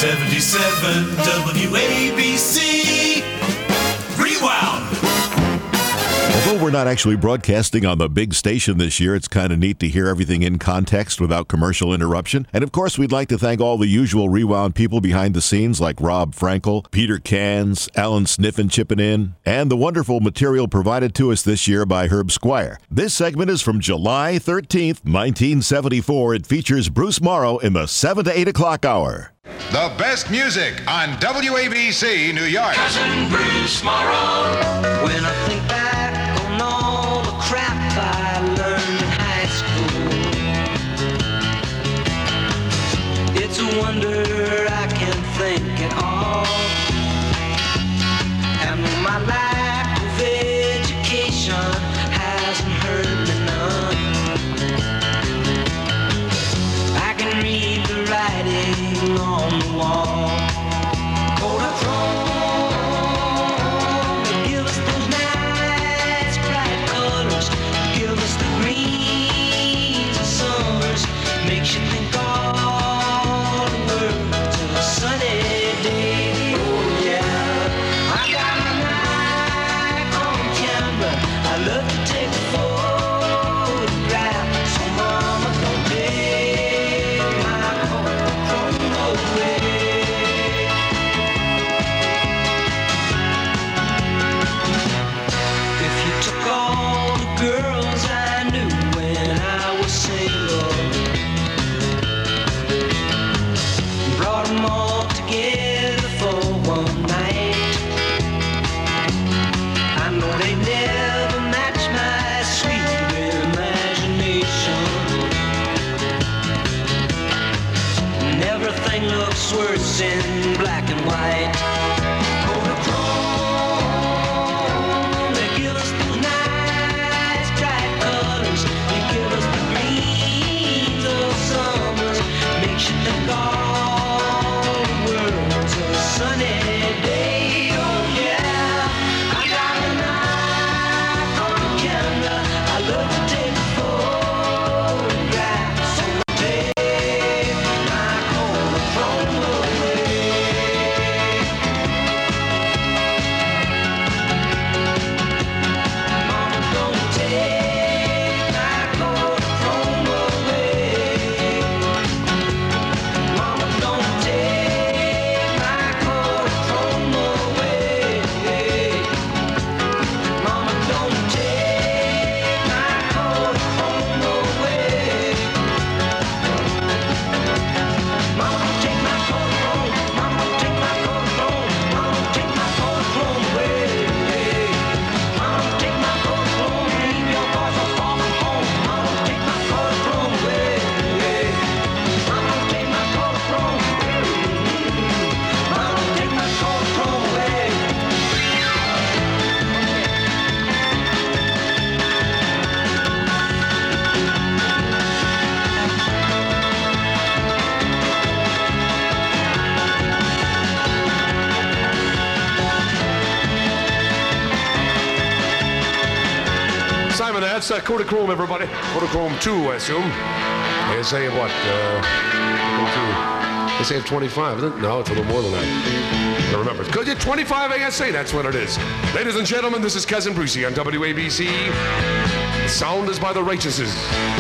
77 WABC. Rewound. Although we're not actually broadcasting on the big station this year, it's kind of neat to hear everything in context without commercial interruption. And of course, we'd like to thank all the usual Rewound people behind the scenes like Rob Frankel, Peter Cans, Alan Sniffen chipping in, and the wonderful material provided to us this year by Herb Squire. This segment is from July 13th, 1974. It features Bruce Morrow in the 7 to 8 o'clock hour. The best music on WABC New York. Cousin Bruce Morrow. When I think back on all the crap I learned in high school, it's a wonder I can think at all. And my lack of education hasn't hurt me none. I can read the writing on the wall. Kodachrome, give us those nice bright colors. Give us the greens of summers. Makes you think all the world's a sunny day. Oh yeah, I got my Nikon camera. I love to take a photograph. So mama, don't take my Kodachrome away. If you took all the girls I knew when I was single, brought them all together for one night, I know they never match my sweet imagination. And everything looks worse in black and white. Kodachrome, they give us those nice bright colors. They give us the greens of summers. Makes you think all the world's a sunny day. Oh yeah, I got a Nikon camera. I love to take photographs. So take my Kodachrome away. Mama, don't take my Kodachrome away. Mama, don't take my Kodachrome away. Mama, don't take my Kodachrome away. Mama, take my Kodachrome. Mama, take my Kodachrome. Mama, take my Kodachrome away. Mama, take my Kodachrome. Leave your boy so far from home. Mama, take my Kodachrome away. Mama, take my Kodachrome. Mama, take my Kodachrome away. Simon, that's Kodachrome, everybody. Kodachrome 2, I assume. They say what? They say 25, isn't it? No, it's a little more than that. I don't remember. Because you're 25 ASA, that's what it is. Ladies and gentlemen, this is Cousin Brucey on WABC. The sound is by the Righteouses.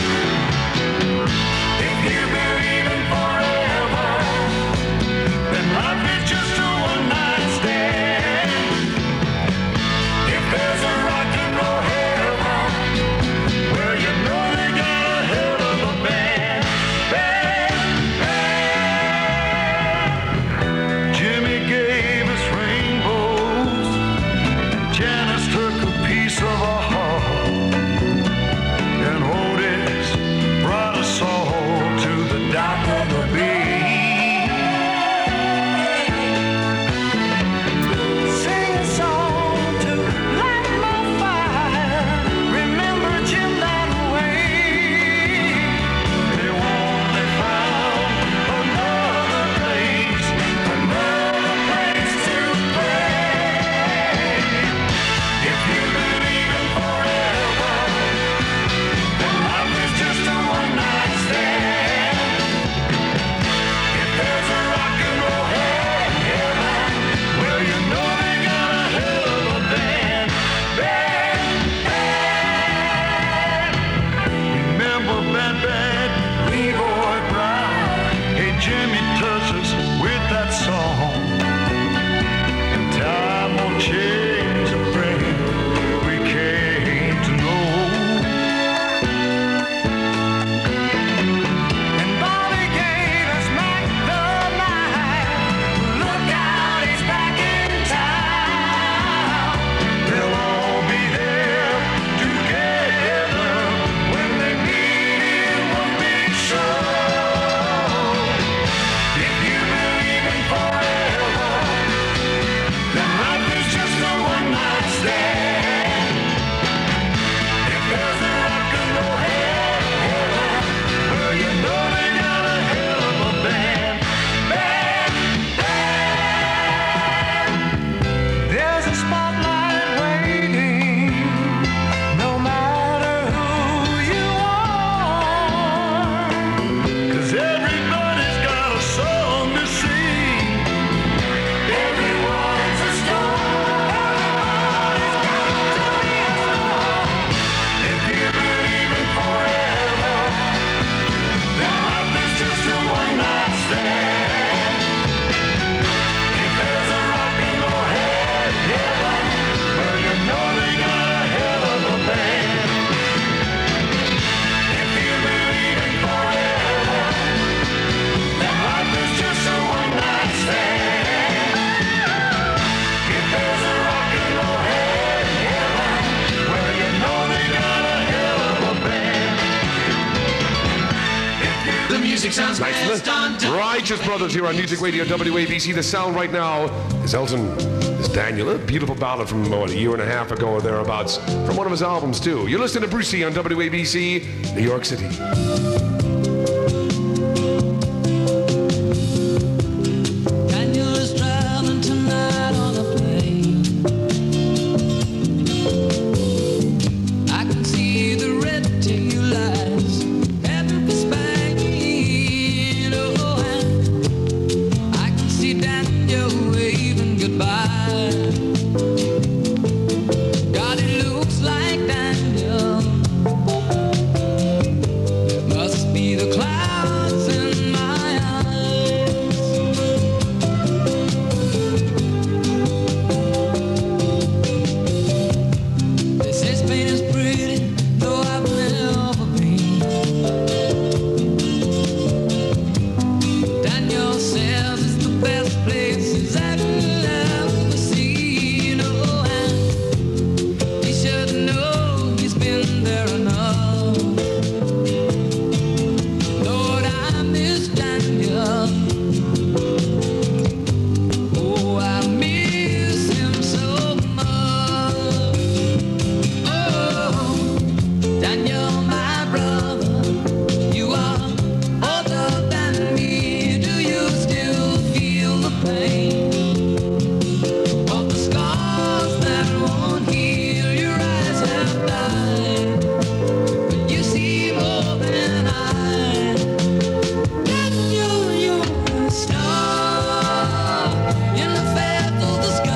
If you believe in forever, then life is just a one-night stand. If there's a rock and roll heaven, well, you know they got a hell of a band. Jimmy gave us rainbows, Janice took a piece of our heart, and Otis The music sounds Nice, best on isn't it? Righteous Brothers here on Music Radio WABC. The sound right now is Elton, is Daniel, a beautiful ballad from a year and a half ago or thereabouts, from one of his albums too. You're listening to Brucey on WABC, New York City. Daniel is traveling tonight on a plane. I can see the red tail lights heading for Spain. Oh, and I can see Daniel waving goodbye. God, it looks like Daniel. It must be the clouds in my eyes. They say Spain is pretty, though I've never been. Daniel says it's the best place he's ever seen. Oh, and he should know he's been there enough. Lord, I miss Daniel. Oh, I miss him so much. Oh, Daniel, my brother, you are older than me. Do you still feel the pain of the scars that won't heal? Your eyes have died, but you see more than I. Daniel, you're a star in the fair of the sky.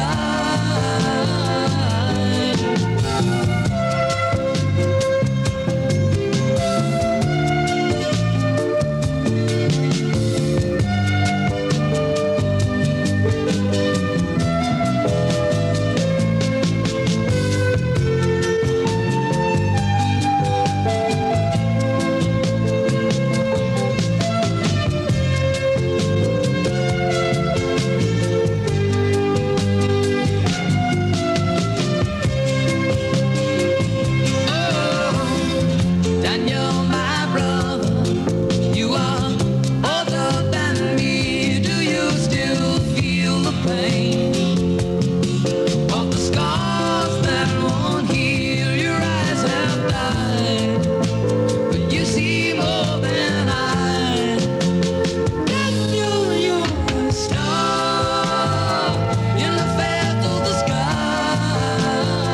Daniel, my brother, you are older than me. Do you still feel the pain of the scars that won't heal? Your eyes have died, but you see more than I. Daniel, you're a star in the fair of the sky.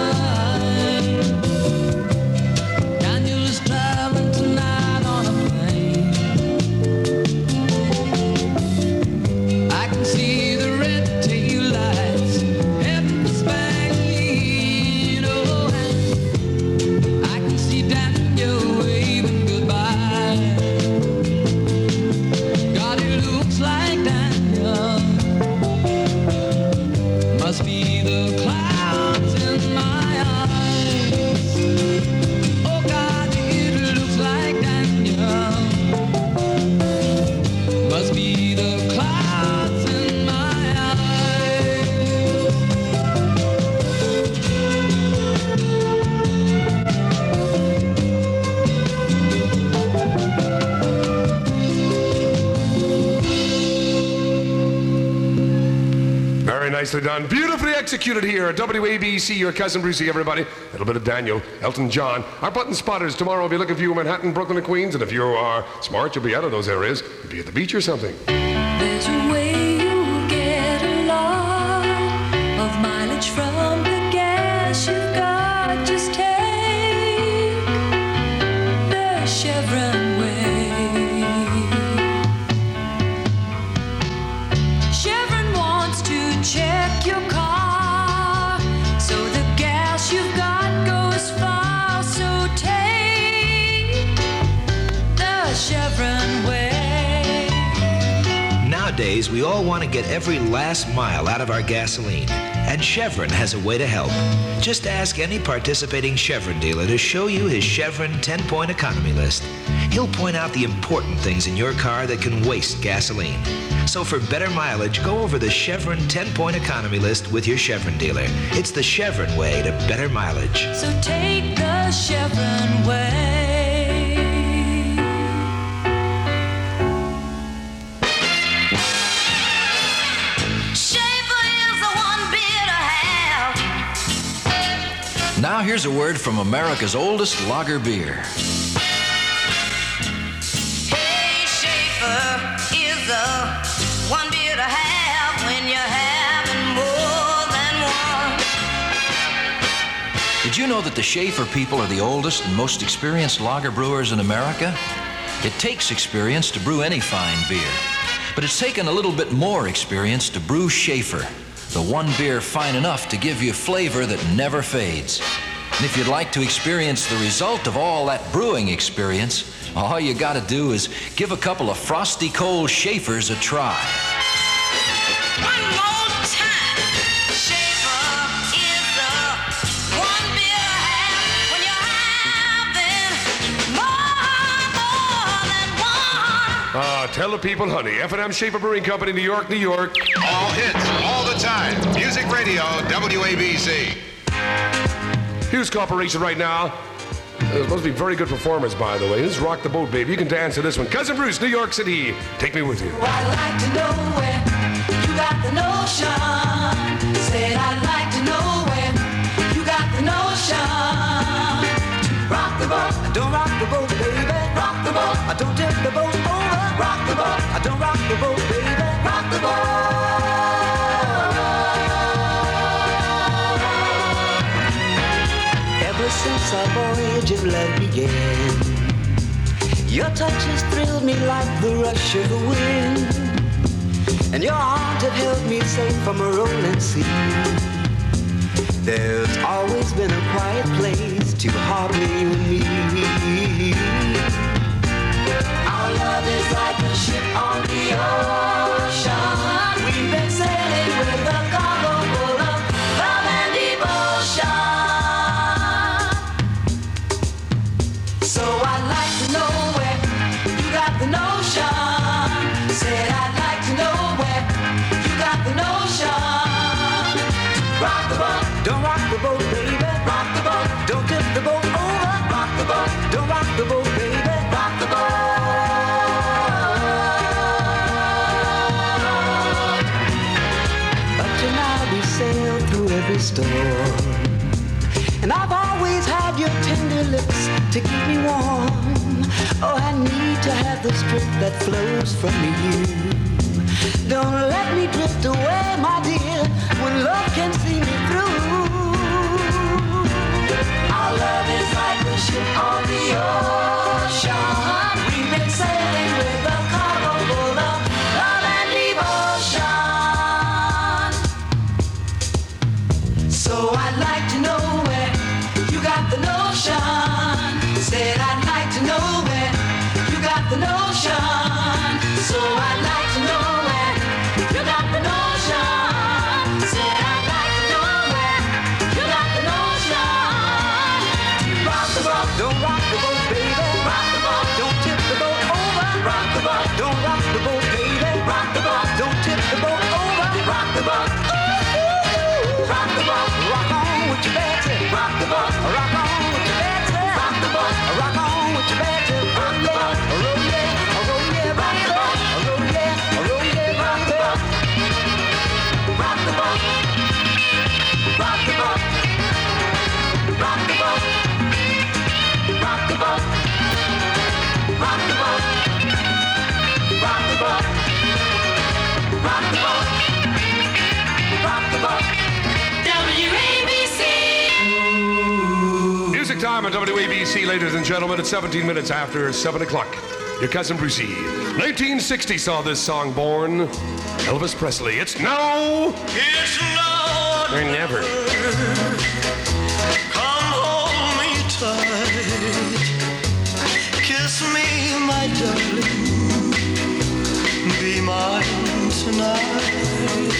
Daniel is traveling tonight on a plane. I can see the red tail lights heading for Spain. Oh, and I can see Daniel waving goodbye. God, it looks like Daniel. Must be the clouds in my eyes. Oh God, it looks like Daniel. Must be the clouds in my eyes. Very nicely done. Beautifully executed here at WABC, your cousin Brucey, everybody. A little bit of Daniel, Elton John. Our button spotters tomorrow will be looking for you in Manhattan, Brooklyn, and Queens. And if you are smart, you'll be out of those areas. You'll be at the beach or something. There's a way you'll get a lot of mileage from the gas you've got. Just take the Chevron way. Chevron wants to check your car, so the gas you've got goes far. So take the Chevron way. Nowadays, we all want to get every last mile out of our gasoline, and Chevron has a way to help. Just ask any participating Chevron dealer to show you his Chevron 10-point economy list. He'll point out the important things in your car that can waste gasoline. So for better mileage, go over the Chevron 10-point economy list with your Chevron dealer. It's the Chevron way to better mileage. So take the Chevron way. here's a word from America's oldest lager beer. Hey, Schaefer is the one beer to have when you're having more than one. Did you know that the Schaefer people are the oldest and most experienced lager brewers in America? It takes experience to brew any fine beer, but it's taken a little bit more experience to brew Schaefer, the one beer fine enough to give you flavor that never fades. And if you'd like to experience the result of all that brewing experience, all you gotta do is give a couple of frosty cold Schaefers a try. One more time. Schaefer is the one beer to have when you're having more than one. Tell the people, honey. F&M Schaefer Brewing Company, New York, New York. All hits, all the time. Music Radio, WABC. Hughes Corporation right now. Those must be very good performers, by the way. This is Rock the Boat, baby. You can dance to this one. Cousin Bruce, New York City. Take me with you. I'd like to know where you got the notion. Said I'd like to know where you got the notion. Rock the boat, don't rock the boat, baby. Rock the boat, I don't tip the boat over. Rock the boat, I don't rock the boat, baby. Rock the boat. Ever since our voyage of love began, your touch has thrilled me like the rush of the wind, and your arms have held me safe from a rolling sea. There's always been a quiet place to harbor you and me. Our love is like a ship on the ocean. We've been sailing with a cargo full of love and devotion. So I'd like to know where you got the notion. Said I'd like to know where you got the notion. Rock the boat, don't rock the boat, baby. Rock the boat, don't tip the boat over. Rock the boat, don't rock the boat, baby. Rock the boat. Up to now we sailed through every storm, and I've always had your tender lips to keep me warm. Oh, I need to have the strength that flows from you. Don't let me drift away, my dear, when love can see me through. Our love is like a ship on the ocean. We've been sailing with a cargo full of love and devotion. So I'd like to know where you got the notion. Said I'd like to know where you got the notion. So I'd like to know where you got the notion. Said I'd like to know where you got the notion. Rock the boat, don't rock the boat, baby. Rock the boat, don't tip the boat over. Rock the boat, don't rock the boat, baby. Rock the boat, don't tip the boat over. Rock the boat, ooh, rock the boat, rock on with your Betsy. Rock the boat, rock on with your Betsy. Rock the boat, rock on with your Betsy. Rock the boat, roll yeah, roll yeah, rock the boat, roll yeah, roll yeah, rock the boat. Rock the boat, rock the boat, rock the boat, rock the boat, rock the boat, rock the boat, rock the boat, rock the boat. WABC. Music time on WABC, ladies and gentlemen. It's 17 minutes after 7 o'clock. Your cousin Brucey. 1960 saw this song born. Elvis Presley. It's no. It's not Or never. Come hold me tight. Kiss me, my darling. Be mine tonight.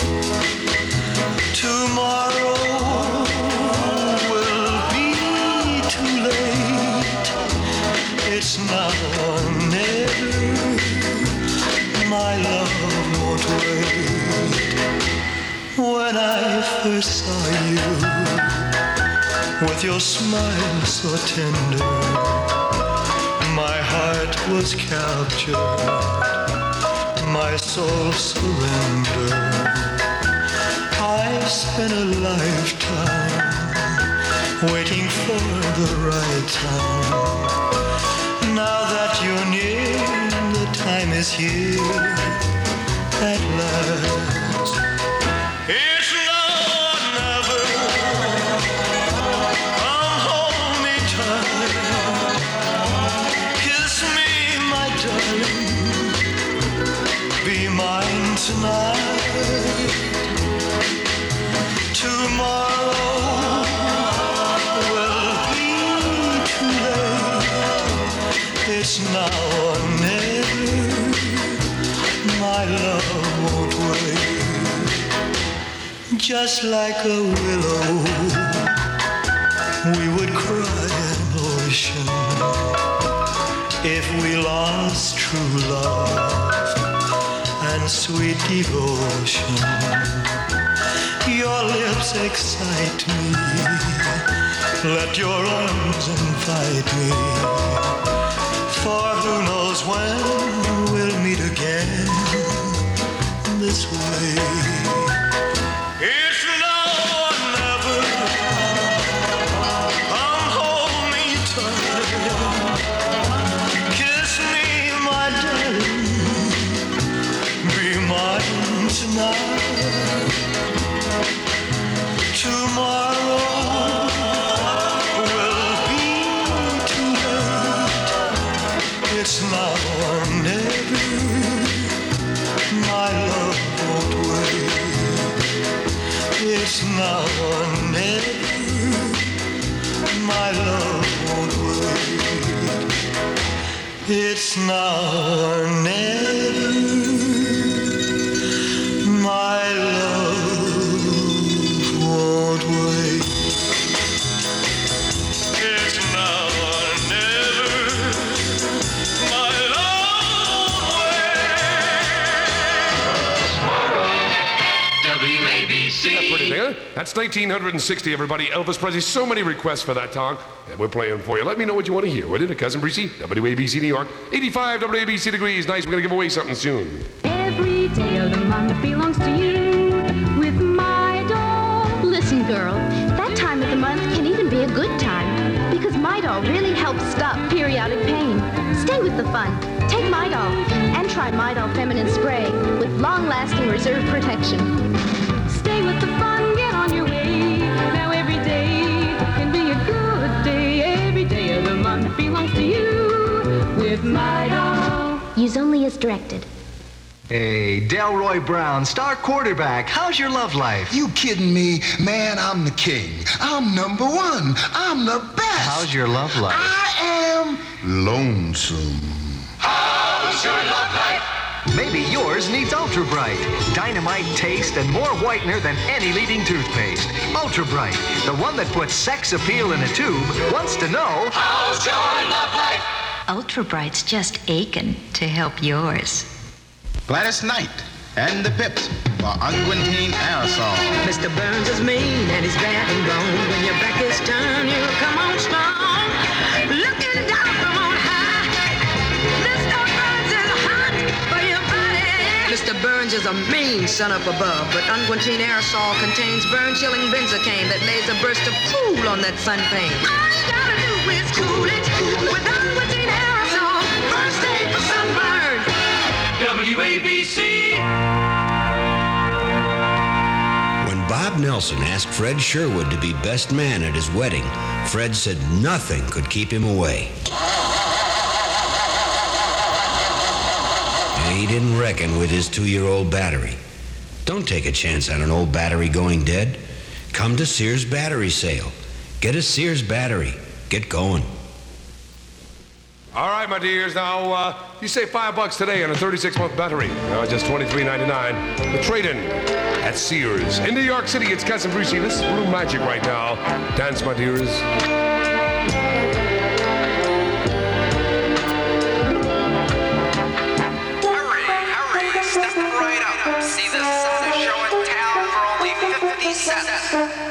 Tomorrow will be too late. It's now or never. My love won't wait. When I first saw you, with your smile so tender, my heart was captured, my soul surrendered. I spent a lifetime waiting for the right time. Now that you're near, the time is here at last. It's now or never. Come hold me tight. Kiss me, my darling. Be mine tonight. Tomorrow will be too late. It's now or never. My love won't wait. Just like a willow, we would cry an ocean if we lost true love and sweet devotion. Your lips excite me. Let your arms invite me. For who knows when we'll meet again this way. It's now or never. Come hold me tight. Kiss me, my darling. Be mine tonight. Tomorrow will be too late. It's now or never. My love won't wait. It's now or never. My love won't wait. It's now or never. My love won't wait. It's now or never. My love won't wait. WABC. That's pretty there. That's 1960, everybody. Elvis Presley. So many requests for that song. And we're playing for you. Let me know what you want to hear. Would it? Cousin Breezy, WABC New York. 85 WABC degrees. Nice. We're going to give away something soon. Every day of the month belongs to you with my doll. Listen, girl, that time of the month can even be a good time because My Doll really helps stop periodic pain. Stay with the fun. Take My Doll and try My Doll Feminine Spray with long-lasting reserve protection. Stay with the fun, get on your way. Now every day can be a good day. Every day of the month belongs to you with My Doll. Use only as directed. Hey, Delroy Brown, star quarterback. How's your love life? You kidding me? Man, I'm the king. I'm number one. I'm the best. How's your love life? I am lonesome. How's your love life? Maybe yours needs Ultra Bright. Dynamite taste and more whitener than any leading toothpaste. Ultra Bright, the one that puts sex appeal in a tube, wants to know, how's your love life? Ultra Bright's just aching to help yours. Gladys Knight and the Pips for Unguentine Aerosol. Mr. Burns is mean and he's bad and bone. When your back is turned, you come on strong. Looking down from on high. Mr. Burns is hot for your body. Mr. Burns is a mean son up above, but Unguentine Aerosol contains burn-chilling benzocaine that lays a burst of cool on that sun pain. All you gotta do is cool it with Unguentine Aerosol. First aid for sunburn. WABC. When Bob Nelson asked Fred Sherwood to be best man at his wedding, Fred said nothing could keep him away. And he didn't reckon with his 2-year-old battery. Don't take a chance on an old battery going dead. Come to Sears Battery Sale. Get a Sears battery. Get going. All right, my dears. Now, you save $5 today on a 36-month battery. Just $23.99. The trade-in at Sears. In New York City, it's Cousin Brucey. This is Blue Magic right now. Dance, my dears. Hurry, step right up. See the sun is showing town for only 50 cents.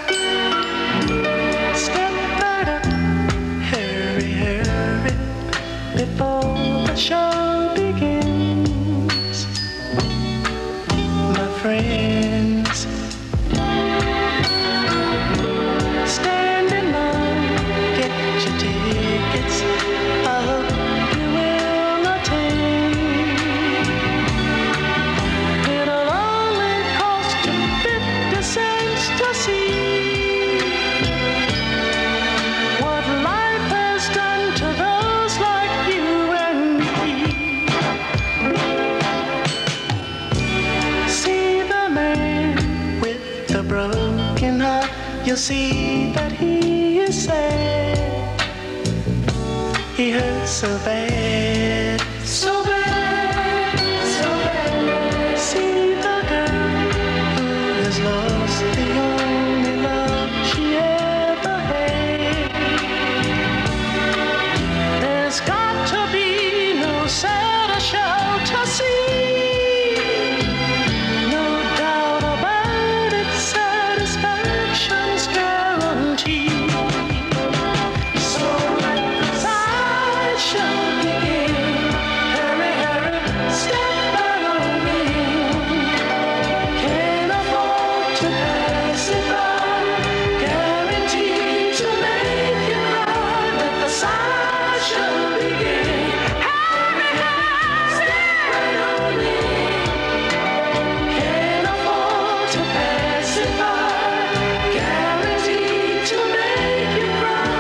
Step right up. Hurry, hurry. Before the show begins, my friends, stand in line. you'll see that he is sad. He hurts so bad, so bad, so bad. See the girl who has lost the only love she ever had. There's got to be no sadder show to see. No doubt about it, satisfaction's guaranteed. So let the sideshow begin. Hurry, hurry, step right on in. Can't afford to pass it by. Guaranteed to make you cry. Let the sideshow begin. Hurry, hurry, step right on in. Can't afford to pass it by. Guaranteed to make you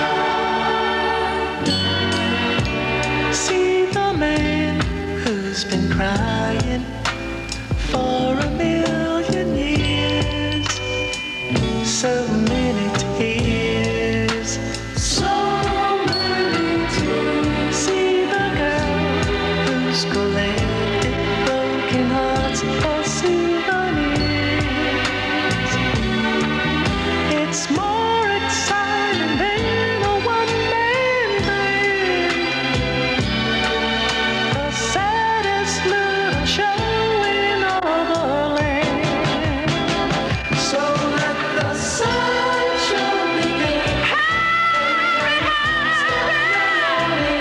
cry. See the man who's been crying for a million years. So many tears. So many tears. See the girl who's collected broken hearts for souvenirs. It's more exciting than a one-man band. The saddest little show in all the land. So let the sideshow begin. Hurry, hurry,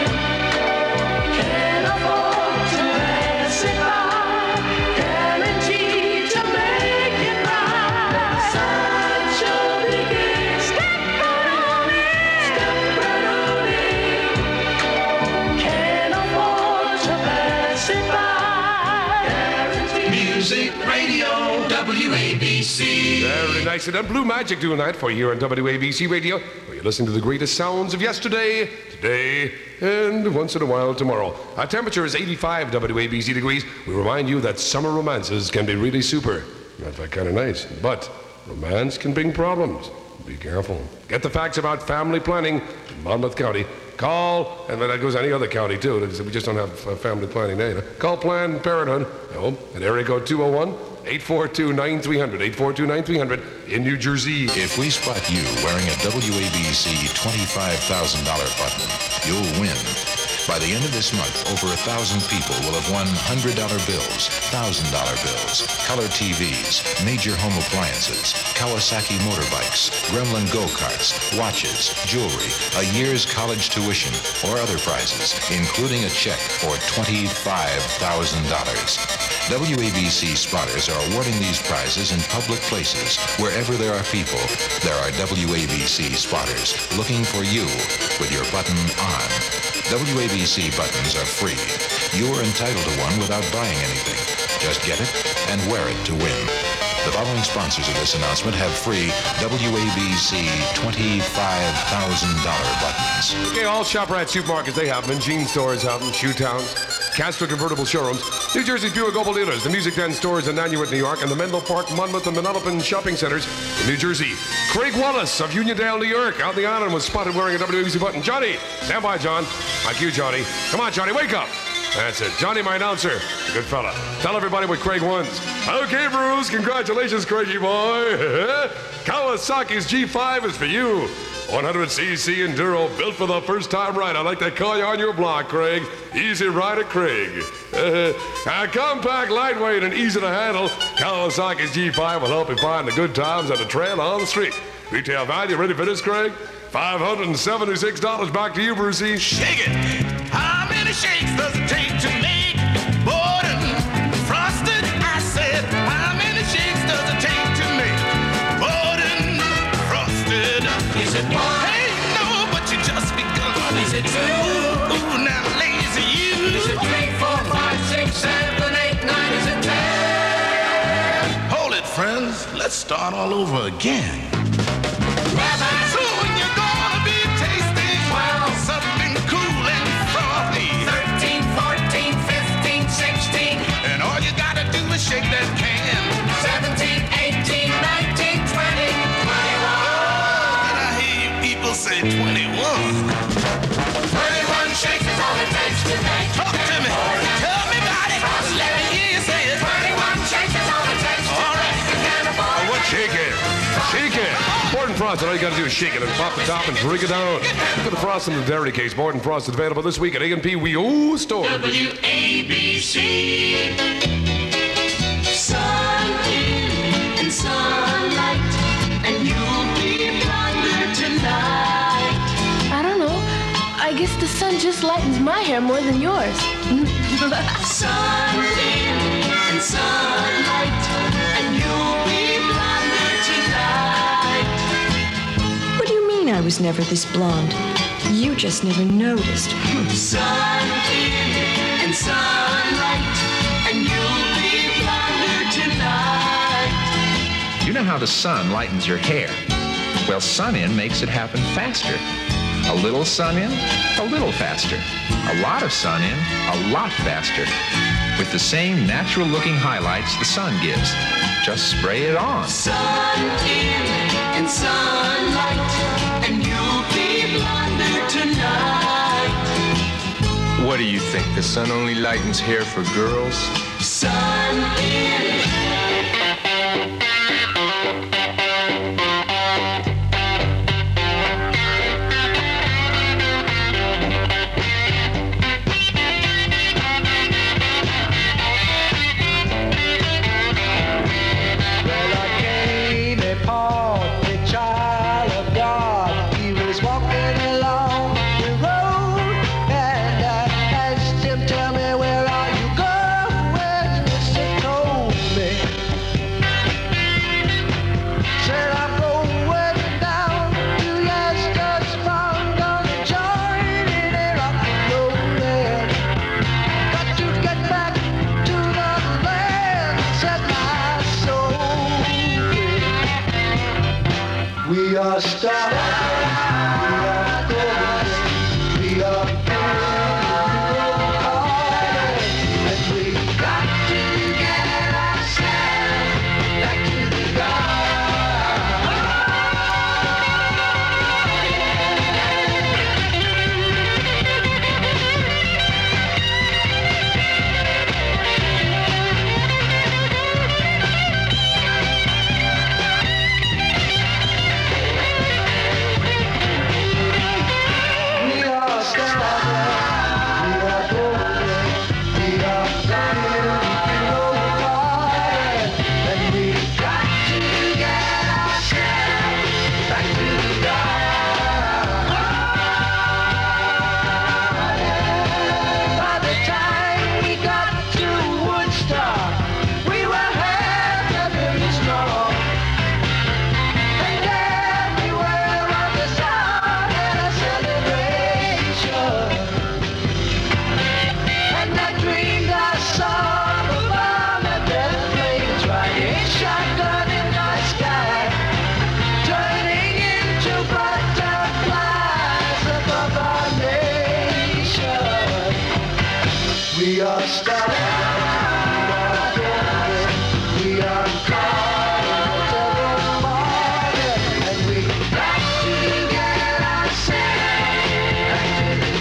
can't afford to pass it by. Guaranteed to make you cry. Sideshow begin. Step right on in. Step right on in. Can't afford to pass it by. Guaranteed. Music Radio WABC. Very nice. And Blue Magic doing that for you here on WABC Radio, where you're listening to the greatest sounds of yesterday, today, and once in a while tomorrow. Our temperature is 85 WABC degrees. We remind you that summer romances can be really super. Not that kind of nice. But romance can bring problems. Be careful. Get the facts about family planning in Monmouth County. Call, and that goes any other county too. We just don't have family planning there. Call Planned Parenthood at area code 201-842-9300, 842-9300 in New Jersey. If we spot you wearing a WABC $25,000 button, you'll win. By the end of this month, over 1,000 people will have won $100 bills, $1,000 bills, color TVs, major home appliances, Kawasaki motorbikes, Gremlin go-karts, watches, jewelry, a year's college tuition, or other prizes, including a check for $25,000. WABC spotters are awarding these prizes in public places. Wherever there are people, there are WABC spotters looking for you with your button on. WABC buttons are free. You are entitled to one without buying anything. Just get it and wear it to win. The following sponsors of this announcement have free WABC $25,000 buttons. Okay, all ShopRite supermarkets, they have them. Jean stores have them. Shoe Towns, Castro Convertible Showrooms, New Jersey's Buick Global Dealers, the Music Den stores in Nanuet, New York, and the Menlo Park, Monmouth, and Manalapan shopping centers in New Jersey. Craig Wallace of Uniondale, New York, out in the island was spotted wearing a WABC button. Johnny, stand by, John. Like you, Johnny. Come on, Johnny, wake up. That's it. Johnny, my announcer. Good fella. Tell everybody what Craig wins. Okay, Bruce. Congratulations, Craigie boy. Kawasaki's G5 is for you. 100cc Enduro, built for the first time ride. I like to call you on your block, Craig. Easy Rider Craig. Compact, lightweight, and easy to handle, Kawasaki's G5 will help you find the good times on the trail on the street. Retail value, ready for this, Craig? $576. Back to you, Brucey. Shake it. How many shakes does it take to make Borden frosted? I said, how many shakes does it take to make Borden frosted? Is it one? Hey, no, but you just begun. Is it two? Ooh, now lazy you. Is it 3, 4, 5, 6, 7, 8, 9? Is it 10? Hold it, friends. Let's start all over again. Soon you're gonna be tasting 12, something cool and frothy. 13, 14, 15, 16. And all you gotta do is shake that can. 17, 18, 19, 20, 21. only 21. 21 shakes is all it takes to make you Talk to me. Tell me about it. Let me hear you say it. 21 shakes is all it takes to make you cannibal. Shake it. Shake it. Borden Frosted, all you gotta do is shake it and pop the top and drink it down. Look at the Frost in the dairy case. Borden Frosted available this week at A&P WEO store. WABC. Sun in and sunlight, and you'll be blonder tonight. I don't know. I guess the sun just lightens my hair more than yours. Sun in and sunlight, and you'll be blonder tonight. What do you mean I was never this blonde? You just never noticed. Sun in and sunlight, and you'll be blonder tonight. You know how the sun lightens your hair? Well, Sun In makes it happen faster. A little sun in, a little faster. A lot of sun in, a lot faster. With the same natural-looking highlights the sun gives. Just spray it on. Sun in and sunlight, and you'll be blonder tonight. What do you think? The sun only lightens hair for girls? Sun in. We are stars, we are golden, we are and we got to get ourselves back to the We are stars, we are golden, we are cars every morning, and we got to get ourselves back to the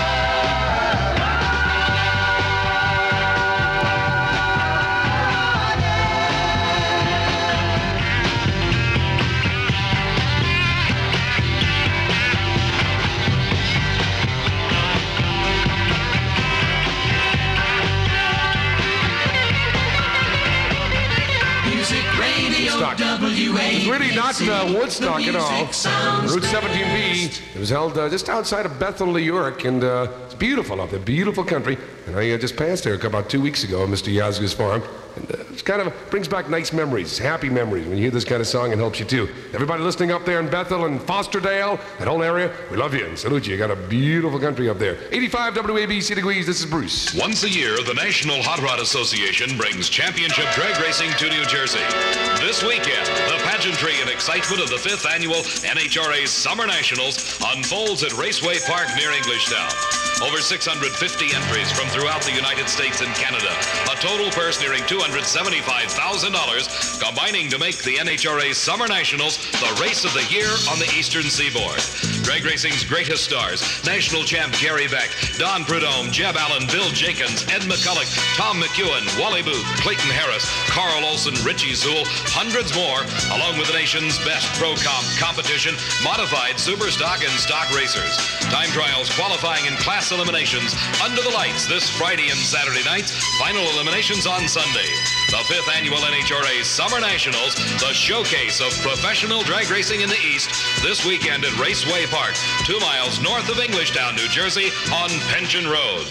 It's really not Woodstock at all. Route 17B. It was held just outside of Bethel, New York, and it's beautiful up there, beautiful country. And I just passed there about 2 weeks ago, Mr. Yazga's farm. And it kind of brings back nice memories, happy memories. When you hear this kind of song, it helps you too. Everybody listening up there in Bethel and Fosterdale, that whole area, we love you and salute you. You got a beautiful country up there. 85 WABC degrees, this is Bruce. Once a year, the National Hot Rod Association brings championship drag racing to New Jersey. This weekend, the pageantry and excitement of the 5th annual NHRA Summer Nationals unfolds at Raceway Park near Englishtown. Over 650 entries from throughout the United States and Canada. A total purse nearing $275,000, combining to make the NHRA Summer Nationals the race of the year on the Eastern Seaboard. Drag racing's greatest stars, national champ Gary Beck, Don Prudhomme, Jeb Allen, Bill Jenkins, Ed McCulloch, Tom McEwen, Wally Booth, Clayton Harris, Carl Olson, Richie Zool, hundreds more, along with the nation's best pro-comp competition, modified super stock and stock racers. Time trials, qualifying, and class eliminations under the lights this Friday and Saturday nights. Final eliminations on Sunday. The 5th annual NHRA Summer Nationals, the showcase of professional drag racing in the East, this weekend at Raceway Park, 2 miles north of Englishtown, New Jersey, on Pension Road.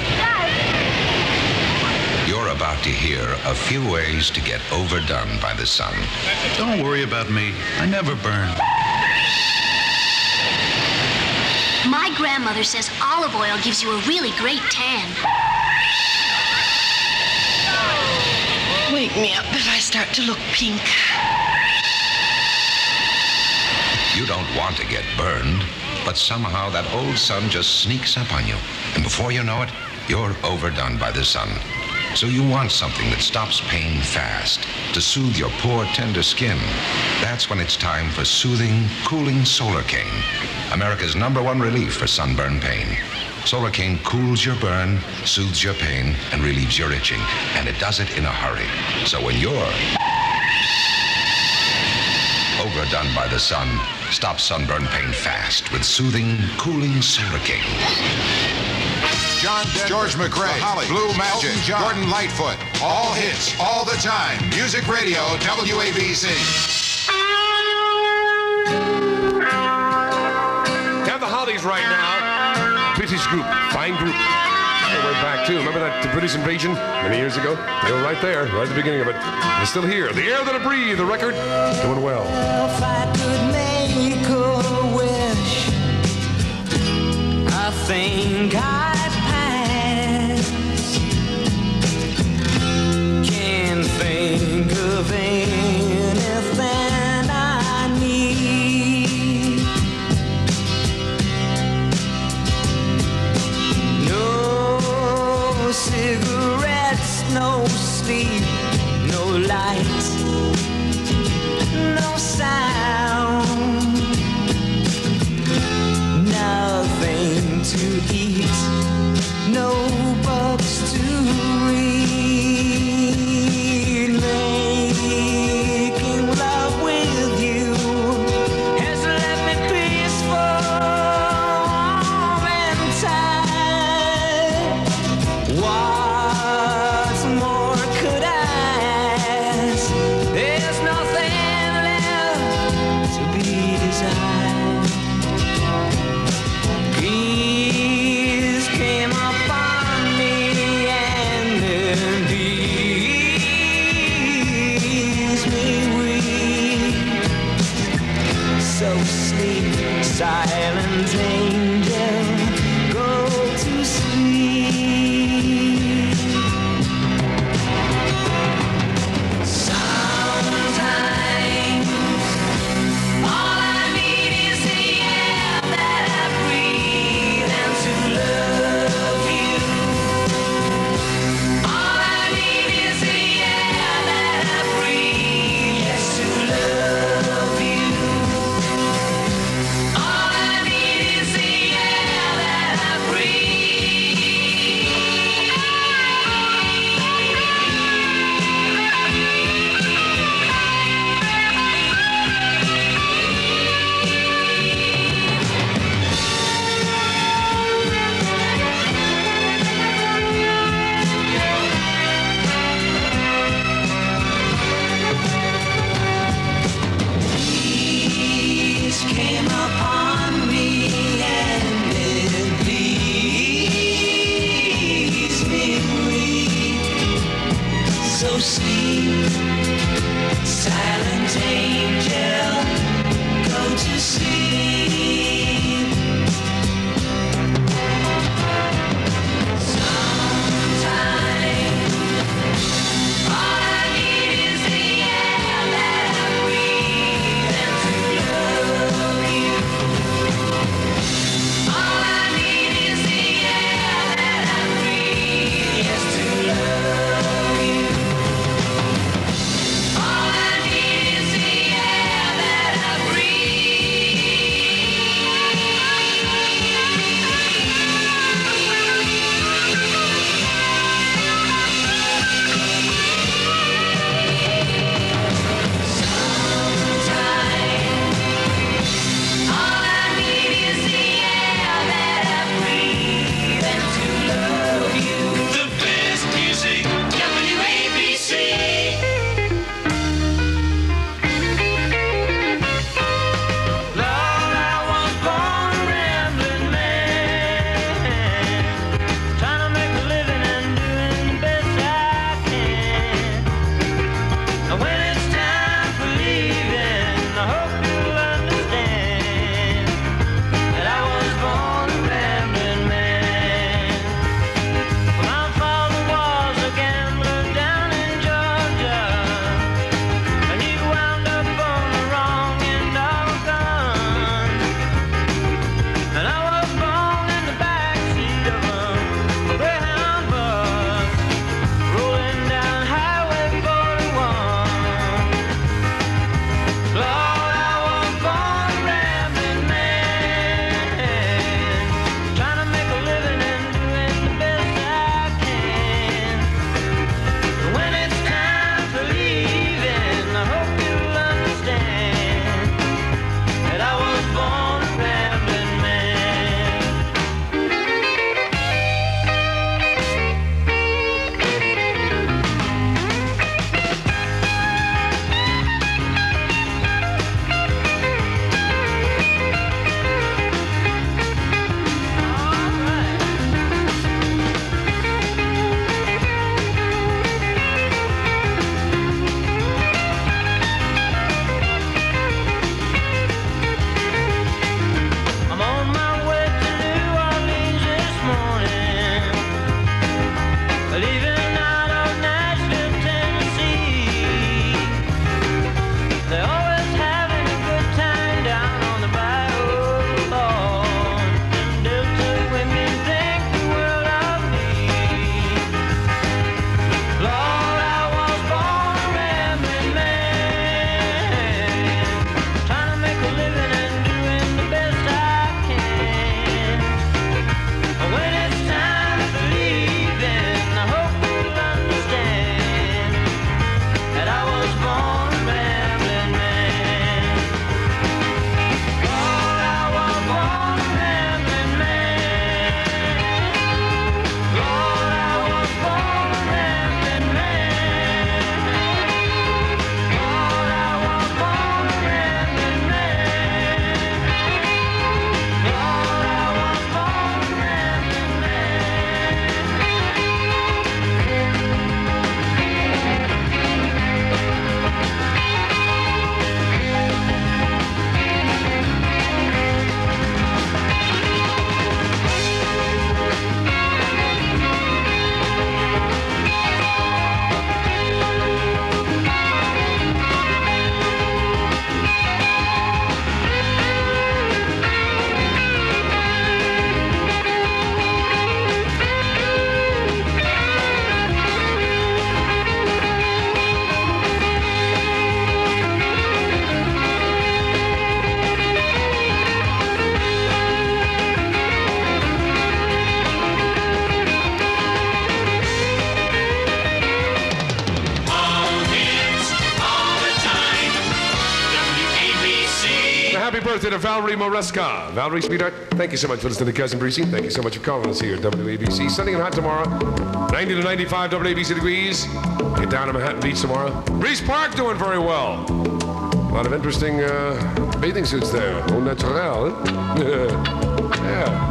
You're about to hear a few ways to get overdone by the sun. Don't worry about me. I never burn. My grandmother says olive oil gives you a really great tan. Wake me up if I start to look pink. You don't want to get burned, but somehow that old sun just sneaks up on you. And before you know it, you're overdone by the sun. So you want something that stops pain fast, to soothe your poor, tender skin. That's when it's time for soothing, cooling Solarcane, America's #1 relief for sunburn pain. Solarcane cools your burn, soothes your pain, and relieves your itching. And it does it in a hurry. So when you're overdone by the sun, stop sunburn pain fast with soothing, cooling Solarcane. John Denver, George McRae, Holly, Blue Magic, Gordon Lightfoot. All hits, all the time. Music Radio, WABC. Have the Hollies right now. British group, fine group. Way back too. Remember that British invasion many years ago? They were right there, right at the beginning of it. They're still here. The Air That I Breathe, the record, doing well. If I could make a wish, I think I'd pass. Can't think of anything I need. No cigarettes, no sleep, no light, no sound, nothing to eat, no books to read. Making love with you has left me peaceful and tired. What more could I ask? There's nothing left to be desired. Peace came upon me and then leaves me weak. So sleep, silent angel, go to sleep. Sometimes all I need is the air that I breathe and to love you. All I need is the air that I breathe, yes, to love you. All I need is the air that I Peace came upon me and it leaves me weak. So sleep, silent angel, go to sleep. Sometimes all I need is the air that I breathe and to love you. All I need is the air birthday to Valerie Moresca. Valerie, sweetheart, thank you so much for listening to Cousin Brucey. Thank you so much for calling us here at WABC. Sunny and hot tomorrow. 90 to 95 WABC degrees. Get down to Manhattan Beach tomorrow. Reese Park doing very well. A lot of interesting bathing suits there. Au naturel. Yeah.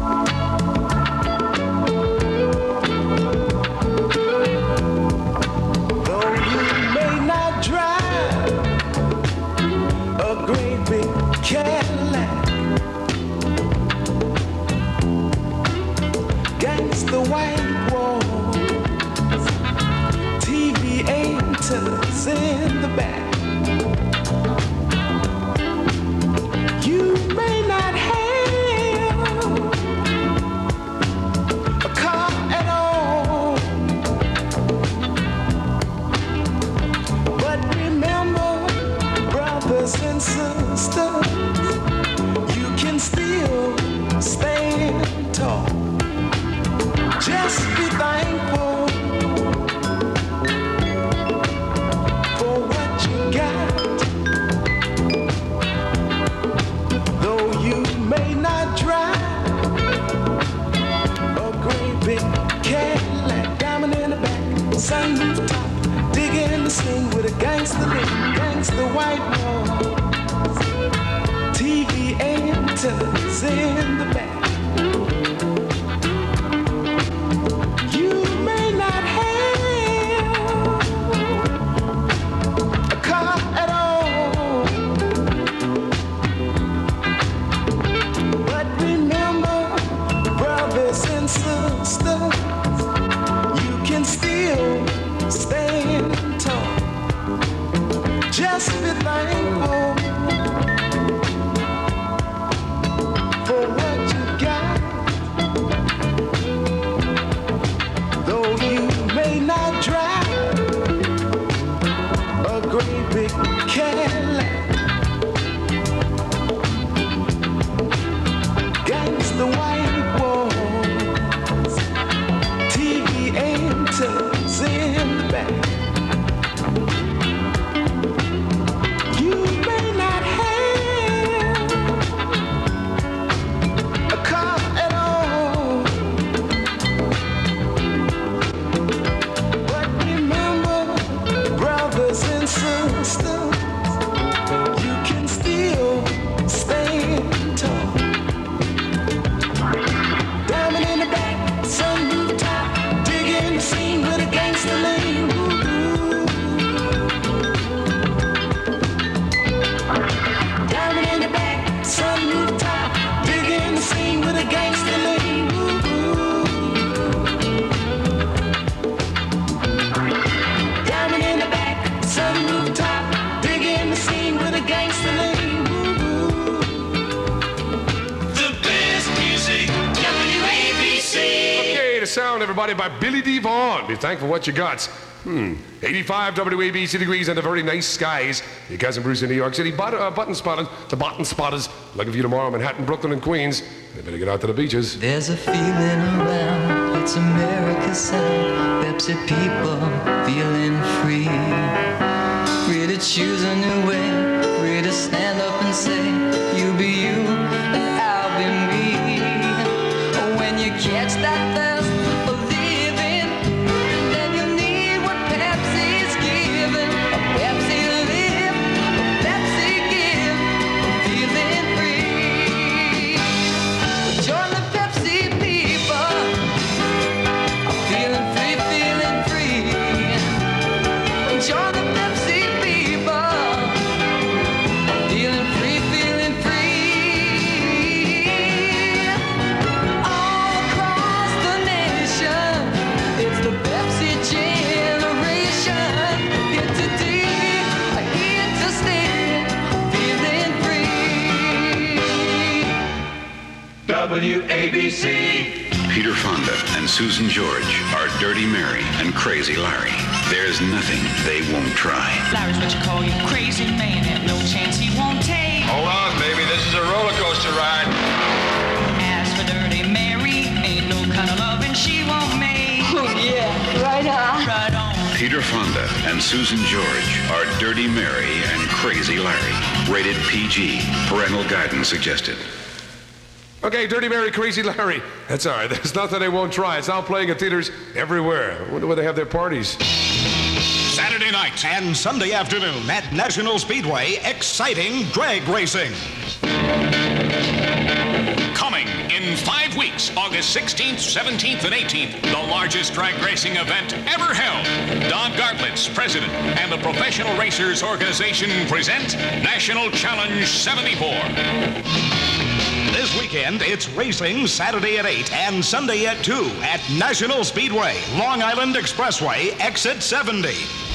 Cadillac against the white walls, TV antennas in the back. You may not have a car at all, but remember, brothers and sisters, still stand tall. Just be thankful for what you got. Though you may not drive a great big Cadillac, diamond in the back, sunroof top, digging the scene with a gangster lean, gangster white wall. TV antennas in the back. You may not have a car at all, but remember, brothers and sisters, you can still stand tall. Just be thankful for what you got. Though you may not drive a great big Cadillac against the white walls, TV antennas in the back. You may not have a car at all, but remember, brothers and sisters, you can still stand tall. Diamond in the back, sunroof top, digging the scene with a gangster lean. Diamond in the back, sunroof top, digging the scene with a gangster lean. Diamond in the back, sunroof top, digging the scene with a gangster lean. The best music, WABC. Okay, the sound, everybody, by Billy D. Vaughn. Be thankful for what you got. 85 WABC degrees under very nice skies. Your cousin Bruce in New York City. Button spotters, the button spotters. Looking for you tomorrow, Manhattan, Brooklyn, and Queens. They better get out to the beaches. There's a feeling around, it's America's sound. Pepsi people feeling free. Free to choose a new way, free to stand up and say, you be you and I'll be me. When you catch that thirst for living, then you need what Pepsi's giving. A Pepsi live, a Pepsi give, feeling free. Join the Pepsi people, feeling free, feeling free. Join the Pepsi people, feeling free, feeling free. All across the nation, it's the Pepsi generation. Here today, here to stay, feeling free. WABC. Peter Fonda and Susan George are Dirty Mary and Crazy Larry. There's nothing they won't try. Larry's what you call you crazy man. Ain't no chance he won't take. Hold on, baby. This is a roller coaster ride. As for Dirty Mary, ain't no kind of loving she won't make. Oh, yeah, right on. Right on. Peter Fonda and Susan George are Dirty Mary and Crazy Larry. Rated PG. Parental guidance suggested. Okay, Dirty Mary, Crazy Larry. That's all right. There's nothing they won't try. It's now playing at theaters everywhere. I wonder where they have their parties. Saturday night and Sunday afternoon at National Speedway, exciting drag racing. Coming in 5 weeks, August 16th, 17th, and 18th, the largest drag racing event ever held. Don Gartlitz, president, and the Professional Racers Organization present National Challenge 74. This weekend, it's racing Saturday at 8 and Sunday at 2 at National Speedway, Long Island Expressway, exit 70.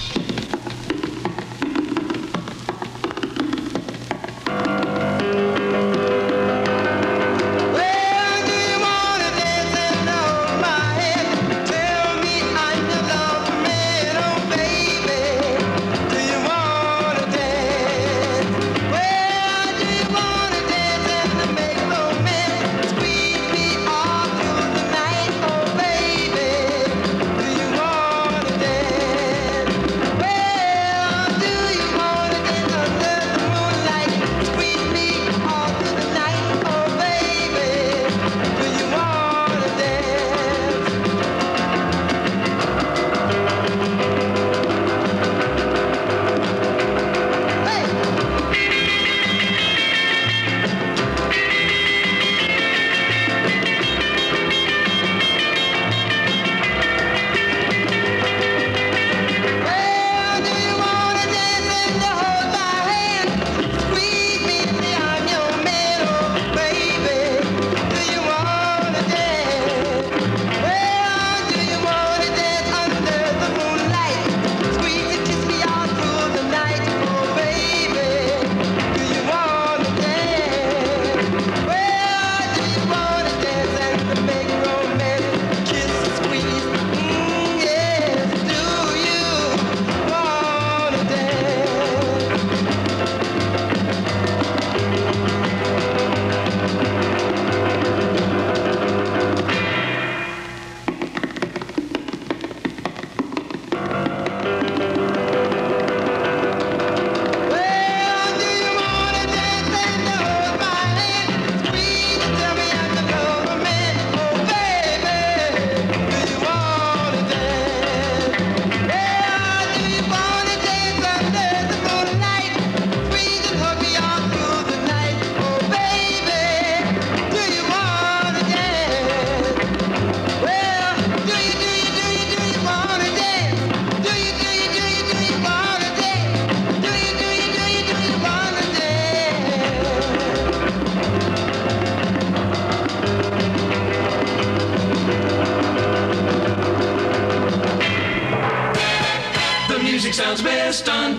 Sounds best on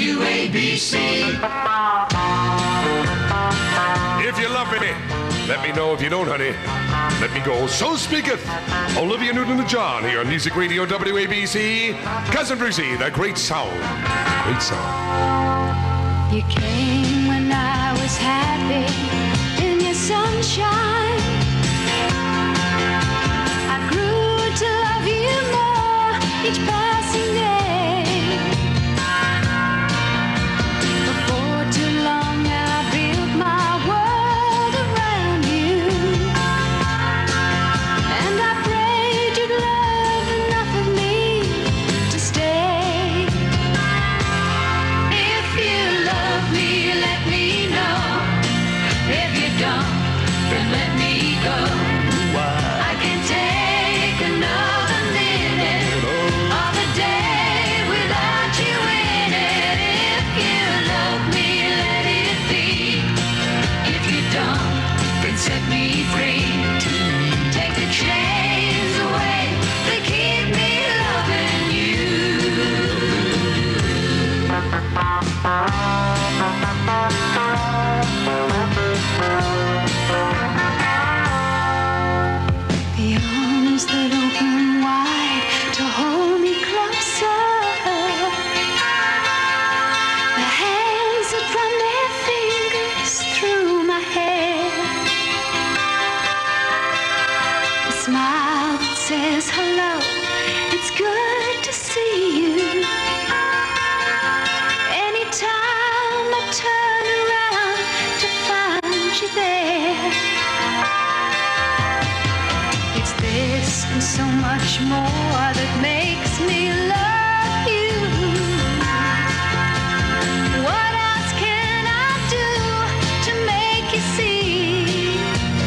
WABC. If you love me, let me know. If you don't, honey, let me go. So speaketh Olivia Newton-John here on Music Radio WABC. Cousin Brucey, the great sound. Great sound. You came when I was happy in your sunshine. I grew to love you more each passing day. I can take another minute of the much more that makes me love you. What else can I do to make you see?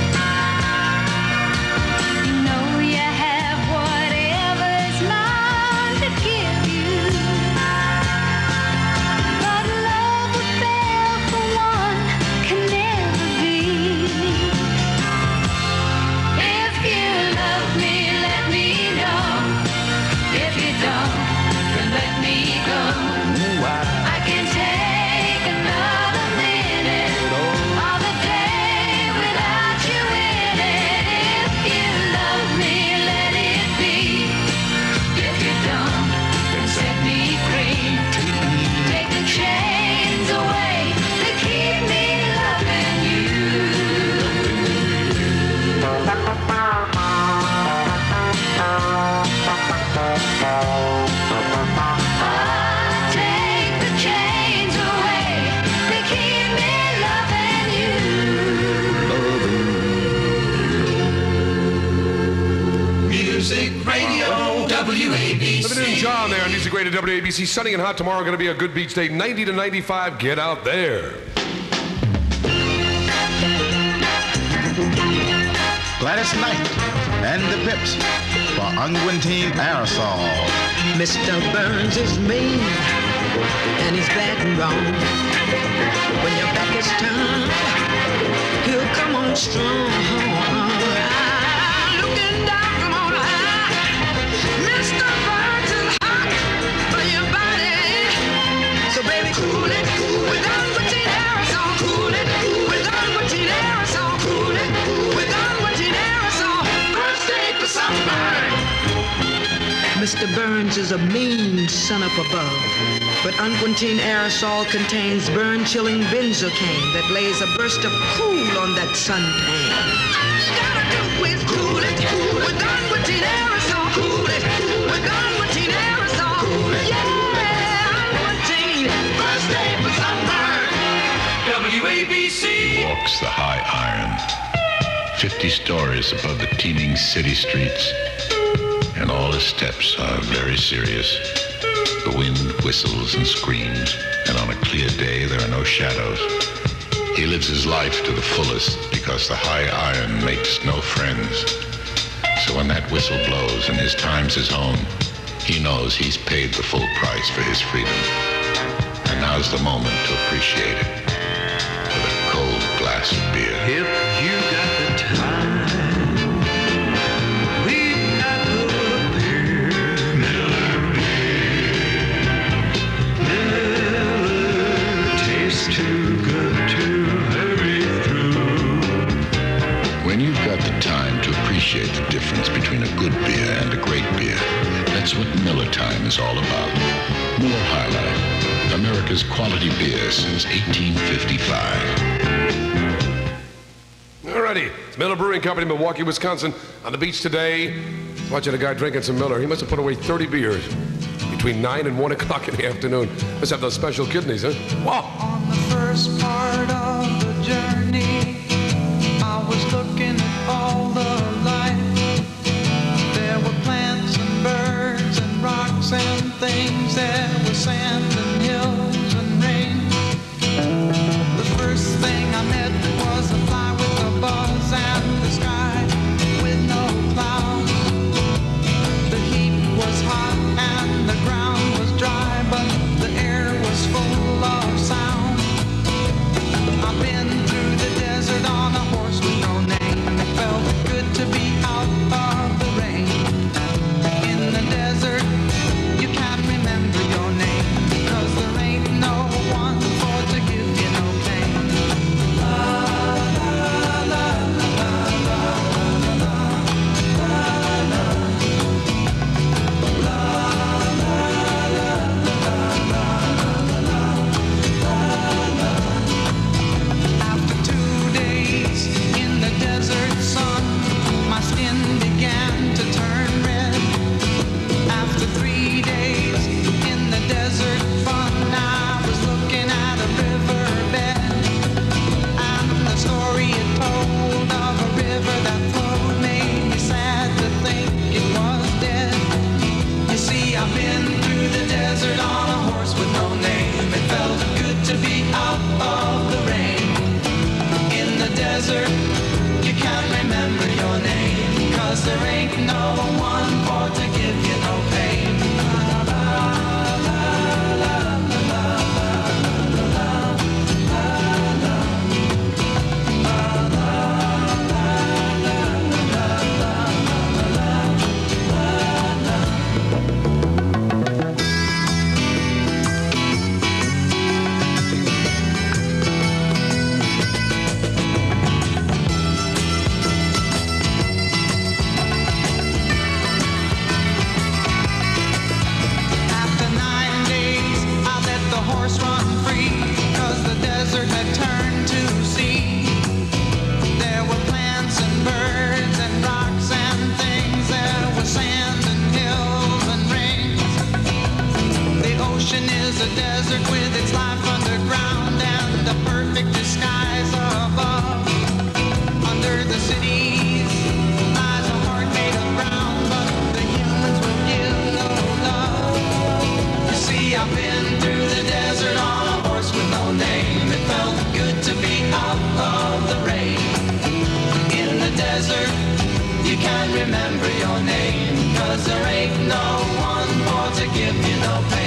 You know you have whatever's mine to give you. But love affair for one can never be. If you love me, let me know. If you don't, then let me go. I can take another minute or the day without you in it. If you love me, let it be. If you don't, then set me free. Take the chains away that keep me loving Take the chains away that keep me loving you. Music Radio WABC. Living in John there on Music Radio WABC. Sunny and hot tomorrow. Going to be a good beach day. 90 to 95. Get out there. Gladys Knight and the Pips for Unguentine Aerosol. Mr. Burns is mean and he's bad and wrong. When your back is turned, he'll come on strong. Looking down from on high, Mr. Burns is hot for your body. So baby, cool it with Unguentine Aerosol. Cool it with Unguentine Aerosol. Cool it with Unguentine Aerosol. First aid for sunburn. Mr. Burns is a mean son up above, but Unguentine Aerosol contains burn-chilling benzocaine that lays a burst of cool on that suntan. All you gotta do is cool it with Unguentine Aerosol. Cool it with Unguentine Aerosol. Yeah, Unguentine, first aid for sunburn. WABC. Walks the high iron, 50 stories above the teeming city streets, and all his steps are very serious. The wind whistles and screams, and on a clear day there are no shadows. He lives his life to the fullest because the high iron makes no friends. So when that whistle blows and his time's his own, he knows he's paid the full price for his freedom. And now's the moment to appreciate it with a cold glass of beer. If you got the time, we've got the beer. Miller tastes too good to hurry through. When you've got the time to appreciate the difference between a good beer and a great beer, that's what Miller Time is all about. Miller High Life, America's quality beer since 1855. Alrighty, it's Miller Brewing Company, Milwaukee, Wisconsin. On the beach today, watching a guy drinking some Miller. He must have put away 30 beers between 9 and 1 o'clock in the afternoon. Must have those special kidneys, huh? Wow. On the first part of the journey, I was looking at all the life. There were plants and birds and rocks and things. There was sand and hills and rain. The first thing I met was a fly with a buzz and the sky with no clouds. The heat was hot and the ground was dry, but the air was full of sound. I've been through the desert on a horse with no name. It felt good to be out of the rain. In the desert, you can't remember your name because the there ain't no one for to give you no pain. After 9 days, I let the horse run free, 'cause the desert had turned to sea. There were plants and birds and rocks and things. There was sand and hills and rings. The ocean is a desert with its life underground and a perfect disguise above. Under the cities lies a heart made of brown, but the humans will give no love. You see, I've been through the desert on a horse with no name. It felt good to be out of the rain. In the desert, you can't remember your name, 'cause there ain't no one for to give you no pain.